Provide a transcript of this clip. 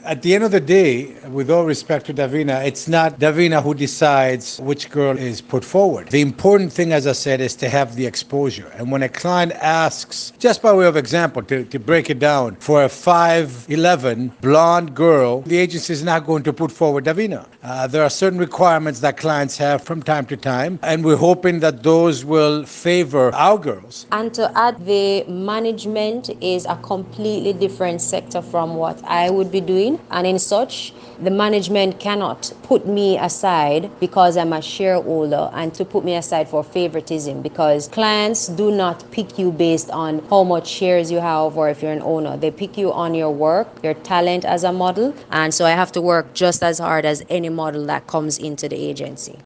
At the end of the day, with all respect to Davina, it's not Davina who decides which girl is put forward. The important thing, as I said, is to have the exposure. And when a client asks, just by way of example, to break it down, for a 5'11 blonde girl, the agency is not going to put forward Davina. There are certain requirements that clients have from time to time, and we're hoping that those will favor our girls. And to add, the management is a completely different sector from what I would be doing. And in such, the management cannot put me aside because I'm a shareholder and to put me aside for favoritism, because clients do not pick you based on how much shares you have or if you're an owner. They pick you on your work, your talent as a model. And so I have to work just as hard as any model that comes into the agency.